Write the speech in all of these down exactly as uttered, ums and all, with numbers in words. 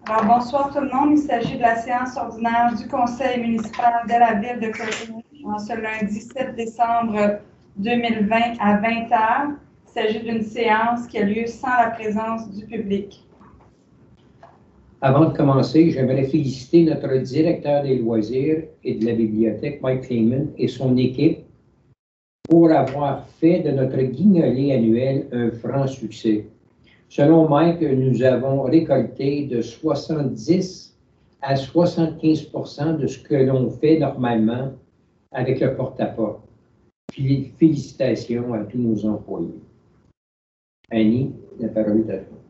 Alors, bonsoir tout le monde. Il s'agit de la séance ordinaire du Conseil municipal de la Ville de Courtenay en ce lundi sept décembre deux mille vingt à vingt heures. Il s'agit d'une séance qui a lieu sans la présence du public. Avant de commencer, j'aimerais féliciter notre directeur des loisirs et de la bibliothèque, Mike Clayman, et son équipe pour avoir fait de notre guignolée annuel un franc succès. Selon Mike, nous avons récolté de soixante-dix à soixante-quinze pour cent de ce que l'on fait normalement avec le porte-à-porte. Félicitations à tous nos employés. Annie, la parole est à toi.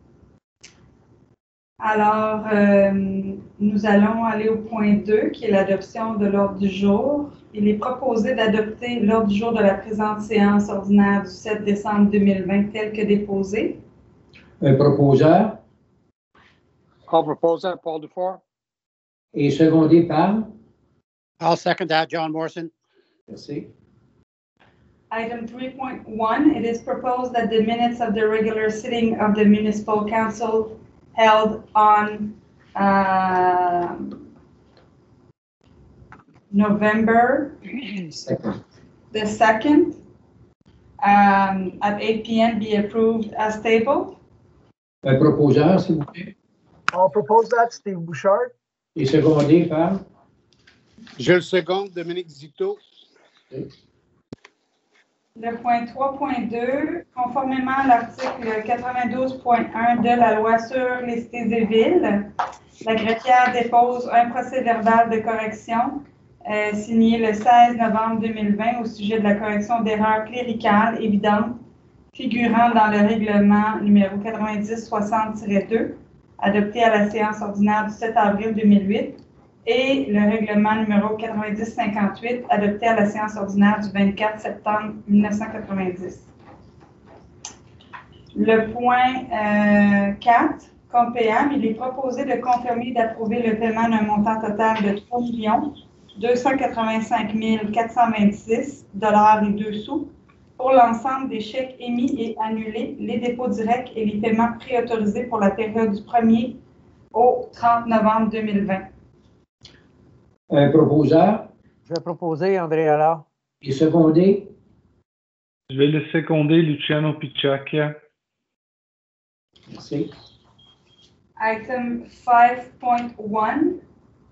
Alors, euh, nous allons aller au point deux, qui est l'adoption de l'ordre du jour. Il est proposé d'adopter l'ordre du jour de la présente séance ordinaire du sept décembre deux mille vingt tel que déposé. Un proposeur. I'll propose that, Paul Dufour. Et secondé par. I'll second that, John Morrison. Merci. Item three point one, it is proposed that the minutes of the regular sitting of the Municipal Council held on uh, November Second. the second um, at eight p m be approved as tabled. Un proposeur, s'il vous plaît. I'll propose that, Steve Bouchard. Et secondé par. Je le seconde, Dominique Zito. Le point trois point deux, conformément à l'article quatre-vingt-douze point un de la loi sur les cités et villes, la greffière dépose un procès-verbal de correction euh, signé le seize novembre deux mille vingt au sujet de la correction d'erreurs cléricales évidentes figurant dans le règlement numéro quatre-vingt-dix soixante tiret deux, adopté à la séance ordinaire du sept avril deux mille huit, et le règlement numéro quatre-vingt-dix cinquante-huit, adopté à la séance ordinaire du vingt-quatre septembre mille neuf cent quatre-vingt-dix. Le point euh, quatre, compte payable, il est proposé de confirmer et d'approuver le paiement d'un montant total de trois millions deux cent quatre-vingt-cinq mille quatre cent vingt-six dollars et deux sous pour l'ensemble des chèques émis et annulés, les dépôts directs et les paiements préautorisés pour la période du premier au trente novembre deux mille vingt. Un proposeur. Je vais proposer André Allard. Et secondé. Je vais le seconder, Luciano Picciacchia. Merci. Item five point one.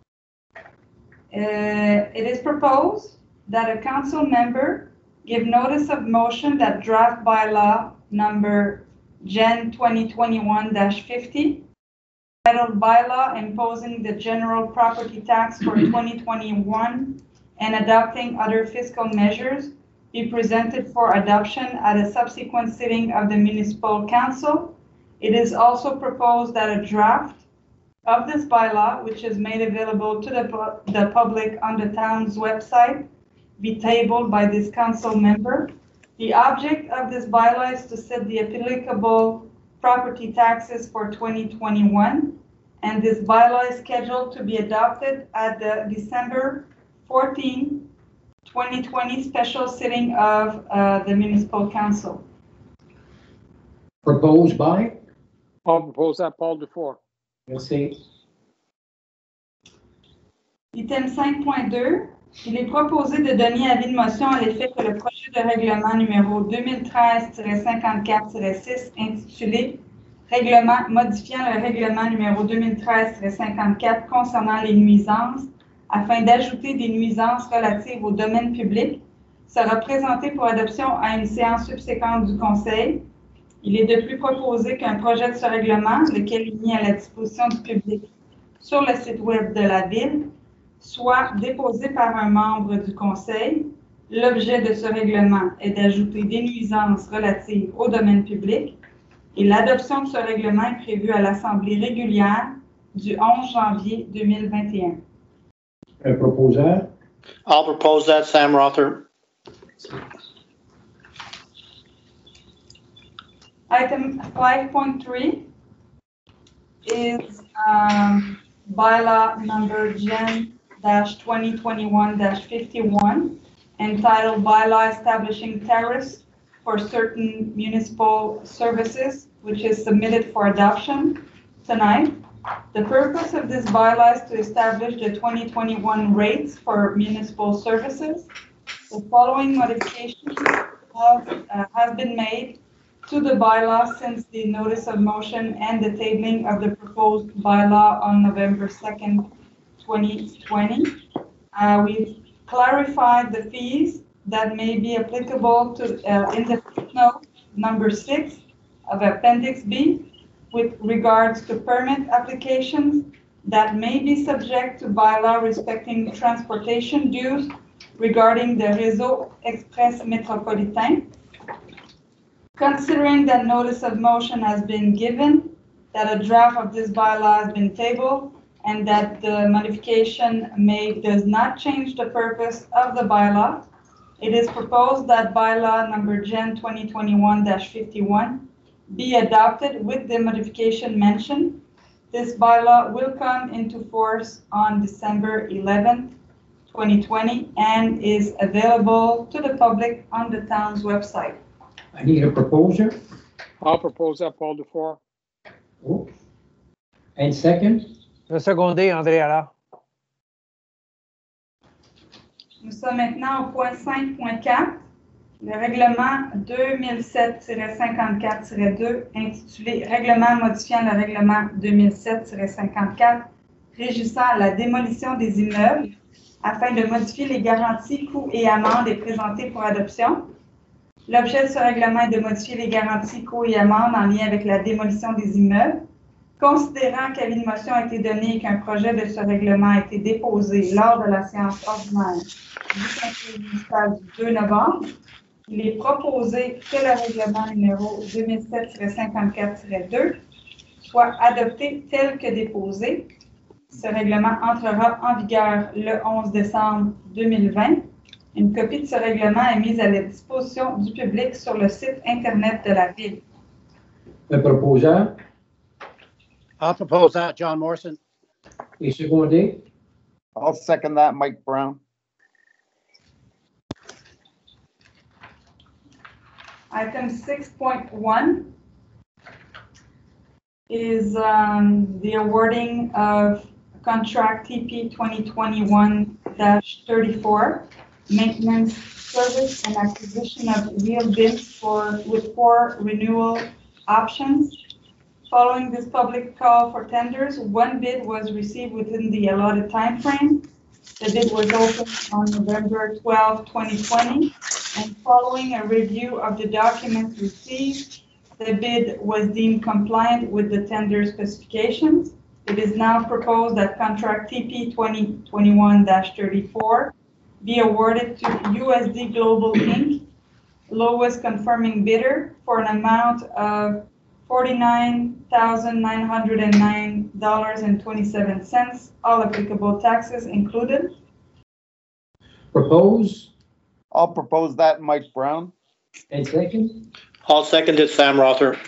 Uh, it is proposed that a council member give notice of motion that draft bylaw number Gen twenty twenty-one dash fifty, titled bylaw imposing the general property tax for twenty twenty-one and adopting other fiscal measures, be presented for adoption at a subsequent sitting of the municipal council. It is also proposed that a draft of this bylaw, which is made available to the, pu- the public on the town's website, be tabled by this council member. The object of this bylaw is to set the applicable property taxes for twenty twenty-one, and this bylaw is scheduled to be adopted at the December fourteenth, twenty twenty special sitting of uh, the municipal council. Proposed by. I'll propose that, Paul Dufour. Merci. Item cinq point deux, il est proposé de donner avis de motion à l'effet que le projet de règlement numéro deux mille treize cinquante-quatre six intitulé Règlement modifiant le règlement numéro deux mille treize cinquante-quatre concernant les nuisances afin d'ajouter des nuisances relatives au domaine public sera présenté pour adoption à une séance subséquente du Conseil. Il est de plus proposé qu'un projet de ce règlement, lequel est mis à la disposition du public sur le site web de la Ville, soit déposé par un membre du Conseil. L'objet de ce règlement est d'ajouter des nuisances relatives au domaine public et l'adoption de ce règlement est prévue à l'Assemblée régulière du onze janvier deux mille vingt et un. Un proposeur. I'll propose that, Sam Rother. Item five point three is um, bylaw number Gen twenty twenty-one fifty-one, entitled Bylaw Establishing Tariffs for Certain Municipal Services, which is submitted for adoption tonight. The purpose of this bylaw is to establish the twenty twenty-one rates for municipal services. The following modifications have, uh, have been made to the bylaw since the notice of motion and the tabling of the proposed bylaw on November second, twenty twenty. Uh, we've clarified the fees that may be applicable to uh, in the footnote number six of Appendix B with regards to permit applications that may be subject to bylaw respecting transportation dues regarding the Réseau Express Métropolitain. Considering that notice of motion has been given, that a draft of this bylaw has been tabled, and that the modification made does not change the purpose of the bylaw, it is proposed that bylaw number Gen twenty twenty-one dash fifty-one be adopted with the modification mentioned. This bylaw will come into force on December eleventh, twenty twenty, and is available to the public on the town's website. I need a proposer. I'll propose that, Paul Dufour. Oh. And second, Je vais seconder André Allard. Nous sommes maintenant au point cinq point quatre, le règlement deux mille sept tiret cinquante-quatre tiret deux, intitulé Règlement modifiant le règlement deux mille sept tiret cinquante-quatre régissant la démolition des immeubles afin de modifier les garanties, coûts et amendes est présenté pour adoption. L'objet de ce règlement est de modifier les garanties, coûts et amendes en lien avec la démolition des immeubles. Considérant qu'avis de motion a été donné et qu'un projet de ce règlement a été déposé lors de la séance ordinaire du conseil municipal du deux novembre, il est proposé que le règlement numéro deux mille sept tiret cinquante-quatre tiret deux soit adopté tel que déposé. Ce règlement entrera en vigueur le onze décembre deux mille vingt. Une copie de ce règlement est mise à la disposition du public sur le site Internet de la Ville. le proposeur I'll propose that, John Morrison. est secondé. I'll second that, Mike Brown. Item six point one is um, the awarding of contract T P twenty twenty-one dash thirty-four, maintenance, service, and acquisition of wheel bins for, with four renewal options. Following this public call for tenders, one bid was received within the allotted time frame. The bid was opened on November twelfth, twenty twenty, and following a review of the documents received, the bid was deemed compliant with the tender specifications. It is now proposed that contract T P twenty twenty-one dash thirty-four be awarded to U S D Global Incorporated, lowest confirming bidder, for an amount of forty-nine thousand nine hundred nine dollars and twenty-seven cents, all applicable taxes included. Propose I'll propose that, Mike Brown. and second. I'll second it, Sam Rother.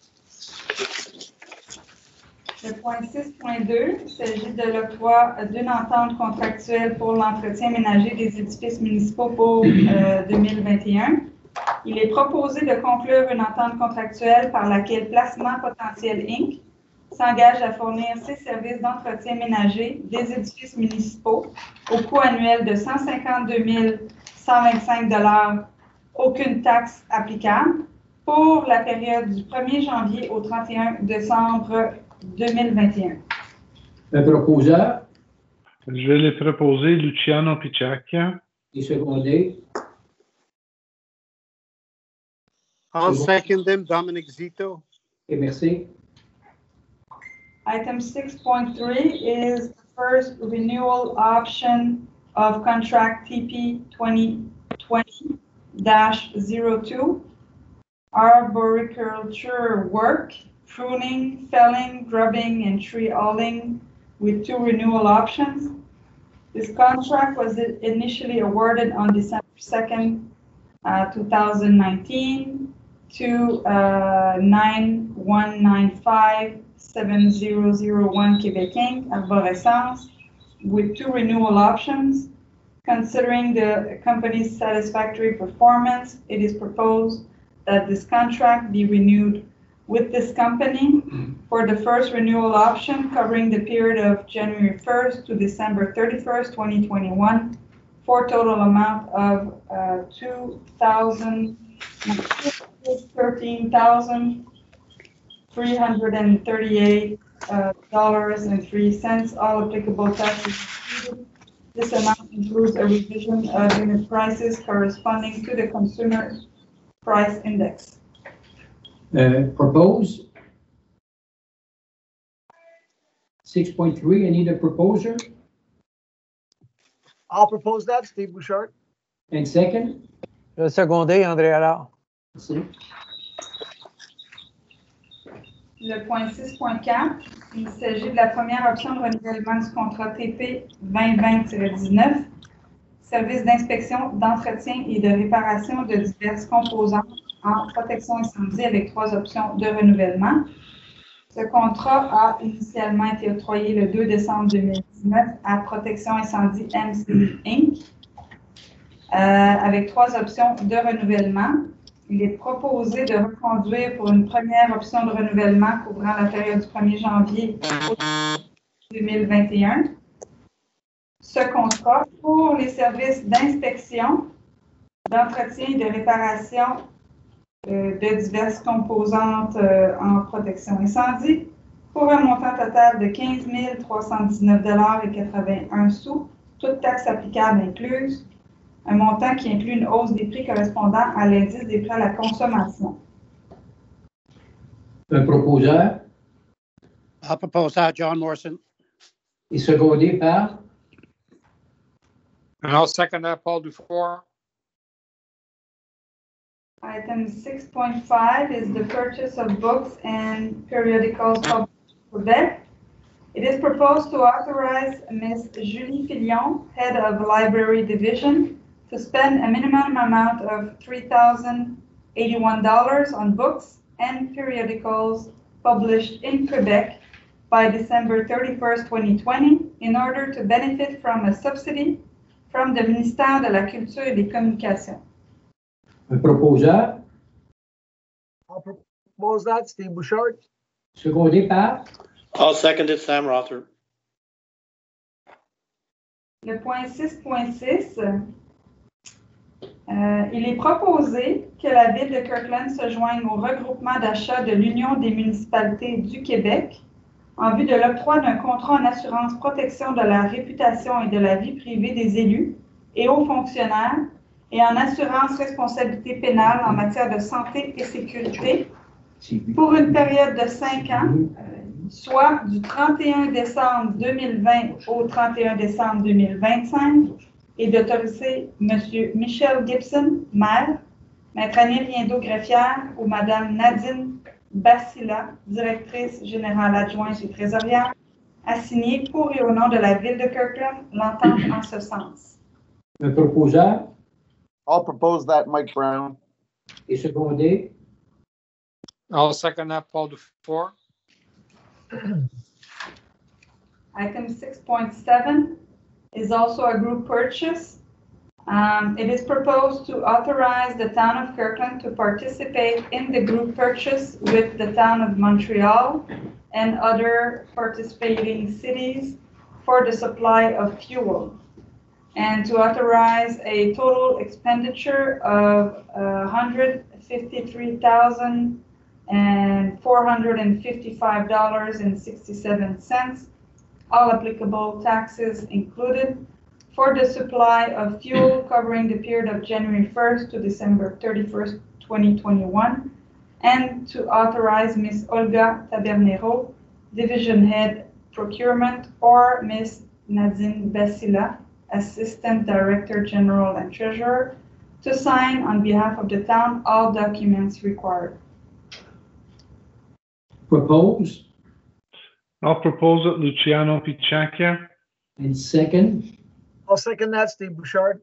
Le point six point deux, il s'agit de l'octroi d'une entente contractuelle pour l'entretien ménager des édifices municipaux pour euh, deux mille vingt et un. Il est proposé de conclure une entente contractuelle par laquelle Placement Potentiel Incorporated s'engage à fournir ses services d'entretien ménager des édifices municipaux au coût annuel de cent cinquante-deux mille cent vingt-cinq dollars, aucune taxe applicable, pour la période du premier janvier au trente et un décembre deux mille vingt et un. Le proposeur Je vais les proposer Luciano Picciacchia. est secondé. I'll second them, Dominic Zito. Et merci. Item six point three is the first renewal option of contract T P twenty twenty dash zero two, arboriculture work, pruning, felling, grubbing, and tree hauling, with two renewal options. This contract was initially awarded on December second, uh, two thousand nineteen to uh, nine one nine five seven zero zero one Quebec Incorporated, Arborescence, with two renewal options. Considering the company's satisfactory performance, it is proposed that this contract be renewed with this company for the first renewal option covering the period of January first to December thirty-first, twenty twenty-one, for a total amount of uh, two thousand thirteen thousand three hundred thirty-eight dollars and three cents, all applicable taxes included. This amount includes a revision of unit prices corresponding to the consumer price index. Uh, propose. six point three, I need a proposer. I'll propose that, Steve Bouchard. And second? Je vais le seconder, André Allard. Merci. Le point six point quatre, il s'agit de la première option de renouvellement du contrat T P vingt vingt dix-neuf, service d'inspection, d'entretien et de réparation de diverses composantes en protection incendie avec trois options de renouvellement. Ce contrat a initialement été octroyé le deux décembre deux mille dix-neuf à Protection Incendie M C Incorporated euh, avec trois options de renouvellement. Il est proposé de reconduire pour une première option de renouvellement couvrant la période du premier janvier deux mille vingt et un. Ce contrat pour les services d'inspection, d'entretien et de réparation euh, de diverses composantes euh, en protection incendie pour un montant total de quinze mille trois cent dix-neuf dollars et quatre-vingt-un sous, toutes taxes applicables incluses. Un montant qui inclut une hausse des prix correspondant à l'indice des prix à la consommation. Un proposeur I'll propose that, John Morrison. et secondé par And I'll second that, Paul Dufour. Item six point five is the purchase of books and periodicals published in Quebec. It is proposed to authorize Miz Julie Filion, Head of Library Division, to spend a minimum amount of three thousand eighty-one dollars on books and periodicals published in Quebec by December thirty-first, twenty twenty, in order to benefit from a subsidy from the Ministère de la Culture et des Communications. un proposeur, I'll propose that, Steve Bouchard. secondé par I'll second it, Sam Rother. Le point six point six, euh, il est proposé que la Ville de Kirkland se joigne au regroupement d'achat de l'Union des municipalités du Québec en vue de l'octroi d'un contrat en assurance protection de la réputation et de la vie privée des élus et hauts fonctionnaires et en assurance responsabilité pénale en matière de santé et sécurité pour une période de cinq ans, soit du trente et un décembre deux mille vingt au trente et un décembre deux mille vingt-cinq, et d'autoriser M. Michel Gibson, maire, Maître Annie Riendo, greffière, ou Mme Nadine Bassila, directrice générale adjointe et trésorière, à signer pour et au nom de la Ville de Kirkland l'entente en ce sens. un proposeur I'll propose that, Mike Brown. et secondé I'll second that, Paul Dufour. Item six point seven is also a group purchase. Um, it is proposed to authorize the town of Kirkland to participate in the group purchase with the town of Montreal and other participating cities for the supply of fuel, and to authorize a total expenditure of uh, one hundred fifty-three thousand four hundred fifty-five dollars and sixty-seven cents, all applicable taxes included, for the supply of fuel covering the period of January first to December thirty-first, twenty twenty-one, and to authorize Miz Olga Tabernero, Division Head Procurement, or Miz Nadine Bassila, Assistant Director General and Treasurer, to sign on behalf of the town all documents required. propose I'll propose it, Luciano Picciacchia. and second I'll second that, Steve Bouchard.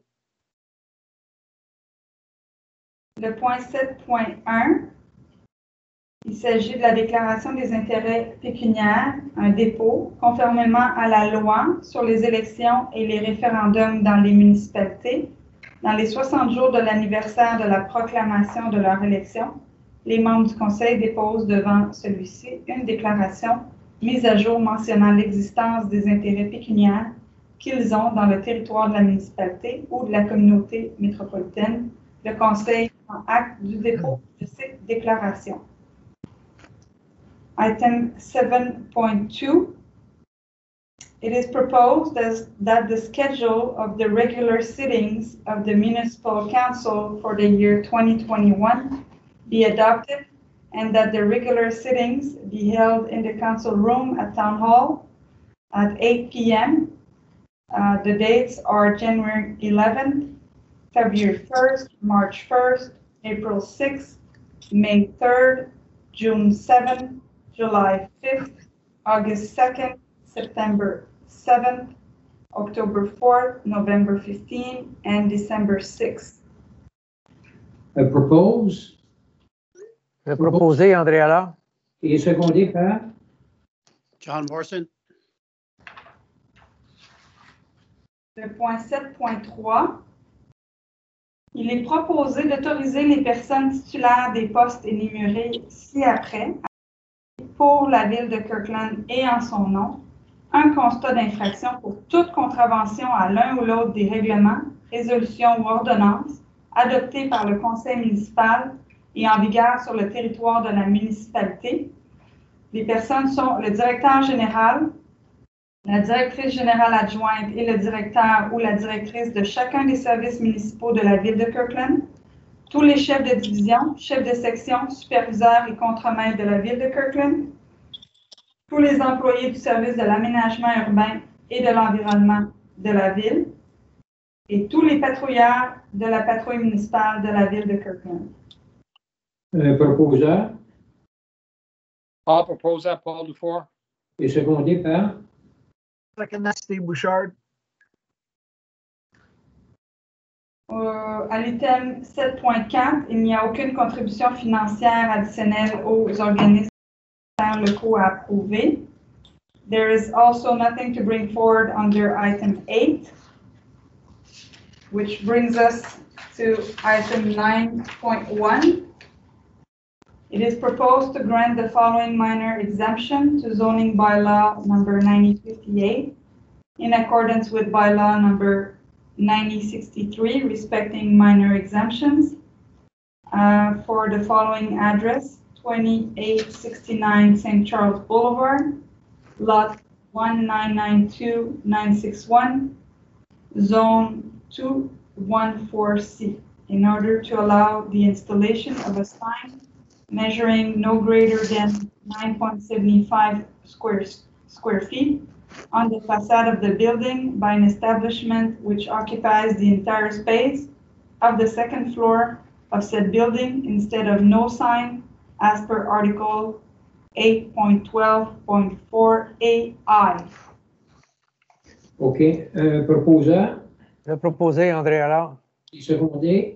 Le point sept point un, il s'agit de la déclaration des intérêts pécuniaires, un dépôt, conformément à la loi sur les élections et les référendums dans les municipalités, dans les soixante jours de l'anniversaire de la proclamation de leur élection, les membres du conseil déposent devant celui-ci une déclaration mise à jour mentionnant l'existence des intérêts pécuniaires qu'ils ont dans le territoire de la municipalité ou de la communauté métropolitaine. Le conseil prend acte du dépôt de ces déclarations. Item seven point two. It is proposed as, that the schedule of the regular sittings of the municipal council for the year twenty twenty-one be adopted and that the regular sittings be held in the council room at Town Hall at eight p m Uh, the dates are January eleventh, February first, March first, April sixth, May third, June seventh, July fifth, August second, September seventh, October fourth, November fifteenth, and December sixth. I propose Je vais proposer André Allard. et secondé par John Morrison. Le point sept point trois. Il est proposé d'autoriser les personnes titulaires des postes énumérés ci-après pour la ville de Kirkland et en son nom un constat d'infraction pour toute contravention à l'un ou l'autre des règlements, résolutions ou ordonnances adoptés par le conseil municipal et en vigueur sur le territoire de la municipalité. Les personnes sont le directeur général, la directrice générale adjointe et le directeur ou la directrice de chacun des services municipaux de la ville de Kirkland, tous les chefs de division, chefs de section, superviseurs et contremaîtres de la ville de Kirkland, tous les employés du service de l'aménagement urbain et de l'environnement de la ville, et tous les patrouilleurs de la patrouille municipale de la ville de Kirkland. un proposeur I'll propose that, Paul Dufour. et secondé par Second that, Steve Bouchard. Euh, à l'item sept point quatre, il n'y a aucune contribution financière additionnelle aux organismes locaux à approuver. There is also nothing to bring forward under item eight, which brings us to item nine point one. It is proposed to grant the following minor exemption to zoning bylaw number ninety fifty-eight in accordance with bylaw number ninety sixty-three respecting minor exemptions uh, for the following address: twenty-eight sixty-nine Saint Charles Boulevard, lot one nine nine two nine six one, zone two one four C, in order to allow the installation of a sign measuring no greater than nine point seven five square, square feet on the facade of the building by an establishment which occupies the entire space of the second floor of said building instead of no sign as per Article eight point twelve point four A I. OK. Un proposeur Je vais proposer André Allard. et secondé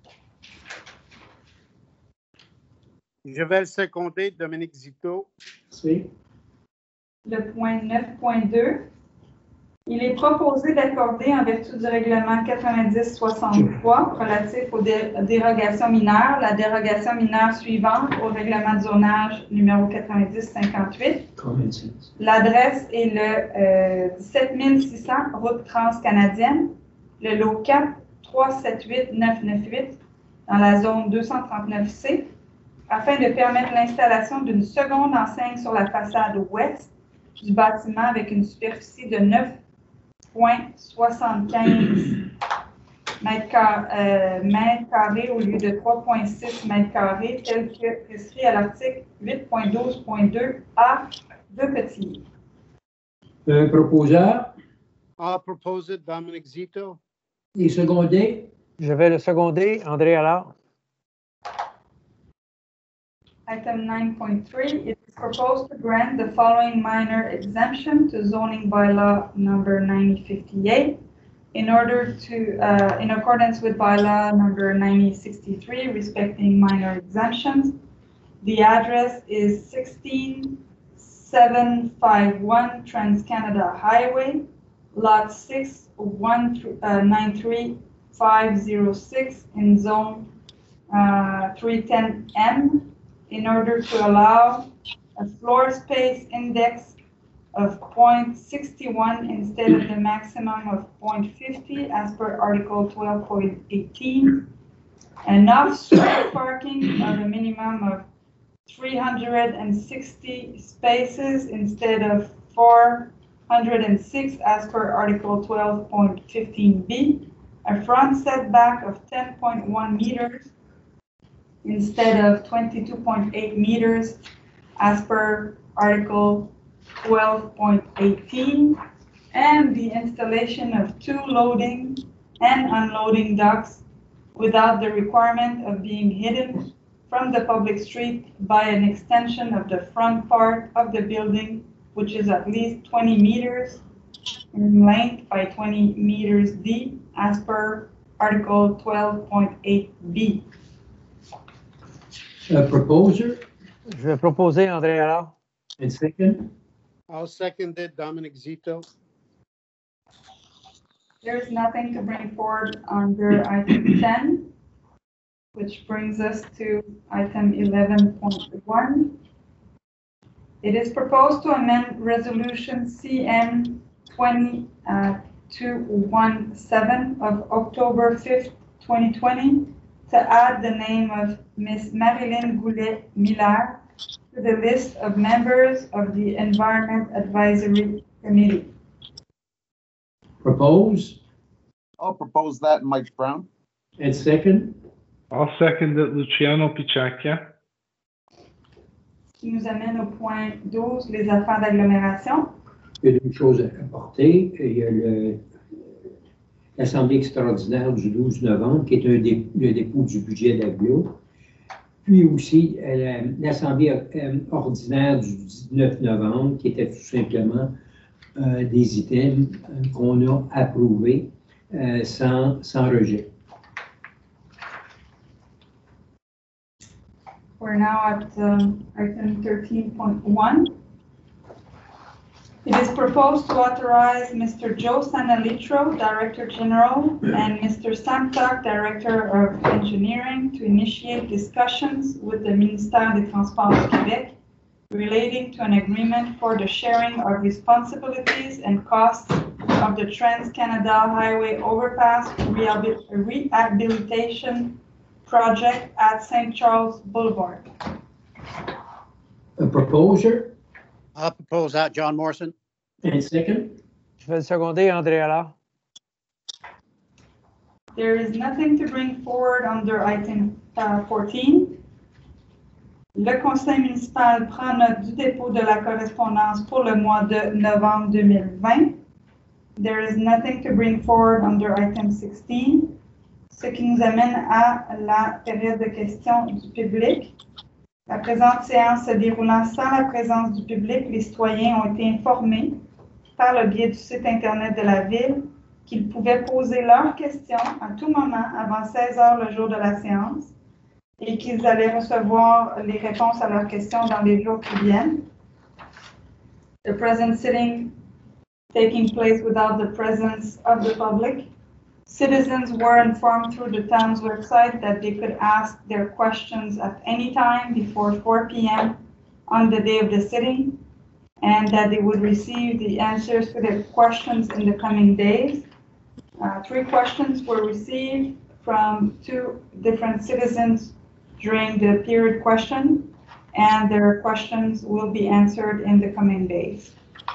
Je vais le seconder, Dominique Zito. c'est Le point neuf point deux. Il est proposé d'accorder, en vertu du règlement quatre-vingt-dix soixante-trois relatif aux dé- dérogations mineures, la dérogation mineure suivante au règlement de zonage numéro quatre-vingt-dix cinquante-huit. common sense. L'adresse est le euh, dix-sept mille six cents route transcanadienne, le lot quatre trois sept huit neuf neuf huit dans la zone deux cent trente-neuf C, afin de permettre l'installation d'une seconde enseigne sur la façade ouest du bâtiment avec une superficie de neuf virgule soixante-quinze mètres car- euh, mètres carrés au lieu de trois virgule six mètres carrés, tel que prescrit à l'article huit point douze point deux A de petit. Un proposeur I'll propose it, Dominic Zito. et secondé Je vais le seconder, André Allard. Item nine point three, it is proposed to grant the following minor exemption to zoning bylaw number ninety fifty-eight in order to, uh, in accordance with bylaw number ninety sixty-three respecting minor exemptions. The address is sixteen seven fifty-one Trans-Canada Highway, lot six one nine three five zero six in zone uh, three ten M in order to allow a floor space index of zero point six one instead of the maximum of zero point five zero as per Article twelve point eighteen. And off-street parking of a minimum of three hundred sixty spaces instead of four hundred six as per Article twelve point fifteen B. A front setback of ten point one meters instead of twenty-two point eight meters as per Article twelve point eighteen, and the installation of two loading and unloading docks without the requirement of being hidden from the public street by an extension of the front part of the building, which is at least twenty meters in length by twenty meters deep as per Article twelve point eight B. A proposer Je vais proposer André Allard. and second. I'll second it, Dominic Zito. There is nothing to bring forward under item ten, which brings us to item eleven point one. It is proposed to amend Resolution C M twenty-two seventeen of October fifth, twenty twenty, to add the name of Miss Marilyn Goulet-Miller to the list of members of the Environment Advisory Committee. Propose I'll propose that, Mike Brown. and second. I'll second it, Luciano Picciacchia. Ce qui nous amène au point douze, les affaires d'agglomération. Il y a deux choses à apporter. Il y a le- l'Assemblée extraordinaire du douze novembre, qui est un dé- le dépôt du budget d'Aglo. Puis aussi euh, la- l'Assemblée euh, ordinaire du dix-neuf novembre, qui était tout simplement euh, des items euh, qu'on a approuvés euh, sans, sans rejet. We're now at um, item thirteen point one. It is proposed to authorize Mister Joe Sanalitro, Director General, and Mister Sam Tuck, Director of Engineering, to initiate discussions with the Ministère des Transports du Québec relating to an agreement for the sharing of responsibilities and costs of the Trans-Canada Highway Overpass rehabil- rehabilitation project at Saint Charles Boulevard. A proposer I'll propose that, John Morrison. and second. Je vais le seconder, André Allard. There is nothing to bring forward under item uh, fourteen. Le conseil municipal prend note du dépôt de la correspondance pour le mois de novembre deux mille vingt. There is nothing to bring forward under item sixteen, ce qui nous amène à la période de questions du public. La présente séance se déroulant sans la présence du public, les citoyens ont été informés par le biais du site Internet de la Ville qu'ils pouvaient poser leurs questions à tout moment avant seize heures le jour de la séance et qu'ils allaient recevoir les réponses à leurs questions dans les jours qui viennent. The present sitting taking place without the presence of the public. Citizens were informed through the town's website that they could ask their questions at any time before four p m on the day of the sitting, and that they would receive the answers to their questions in the coming days. Uh, three questions were received from two different citizens during the period question, and their questions will be answered in the coming days.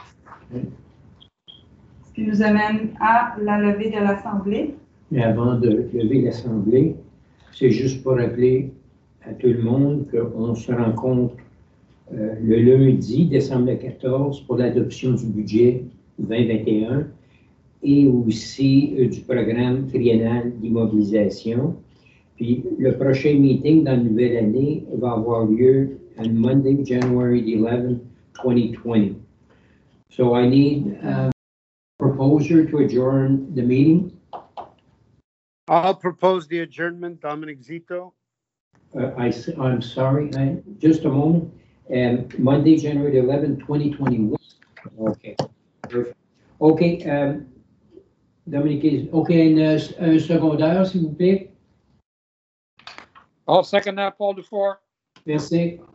Ce qui nous amène à la levée de l'Assemblée. Mais avant de lever l'Assemblée, c'est juste pour rappeler à tout le monde qu'on se rencontre euh, le lundi, décembre quatorze, pour l'adoption du budget vingt vingt et un et aussi euh, du programme triennal d'immobilisation. Puis le prochain meeting dans la nouvelle année va avoir lieu on Monday, January eleventh, twenty twenty. So I need a proposer to adjourn the meeting. I'll propose the adjournment, Dominic Zito. Uh, I, s- I'm sorry, I, just a moment. Um, Monday, January eleventh, twenty twenty-one. Okay. Perfect. Okay, um, Dominique, is- okay, un, un secondaire, s'il vous plaît. I'll second that, Paul Dufour. Merci.